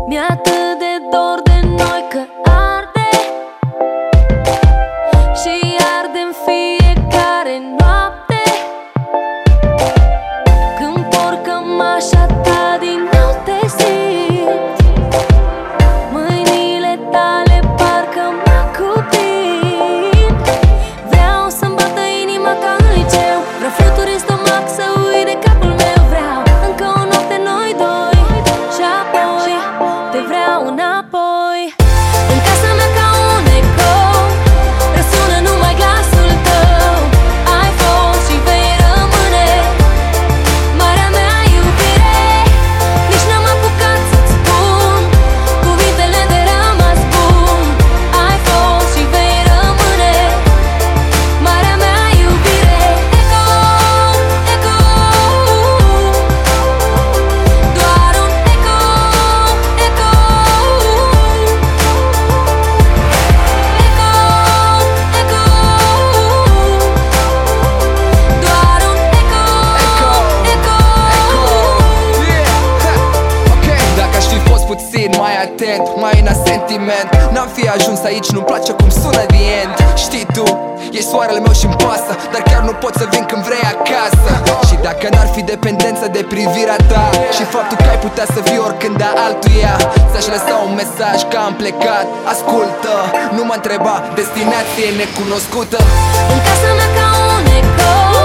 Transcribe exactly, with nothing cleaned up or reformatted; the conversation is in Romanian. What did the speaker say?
Mi-e atât de dor de noi că arde și arde în fiecare noapte. Când porc cămașa ta din nou te simt, mâinile tale parcă mă cuprind. Vreau să-mi bată inima ca în liceu, vreau fluturi în stomac să uit de capul meu. Vreau încă o noapte noi doi și apoi te vreau înapoi. În casa mea ca un ecou răsună numai glasul tău. Ai fost și vei rămâne marea mea iubire. Nici n-am apucat să-ți spun cuvintele de rămas bun. Ai fost și vei rămâne marea mea iubire. Ecou, ecou, doar un ecou, ecou, doar un ecou, ecou. Ok, dacă aș fi fost puțin mai atent, mai în sentiment, n-am fi ajuns aici, nu-mi place cum sună the end. Știi tu, ești soarele meu și-mi pasă, dar chiar nu pot să vin când vrei acasă. Și dacă n-ar fi dependență de privirea ta și faptul că ai putea să fii oricând a altuia, ți-aș lăsa un mesaj că am plecat. Ascultă, nu mă întreba, destinație necunoscută. În casa mea ca un ecou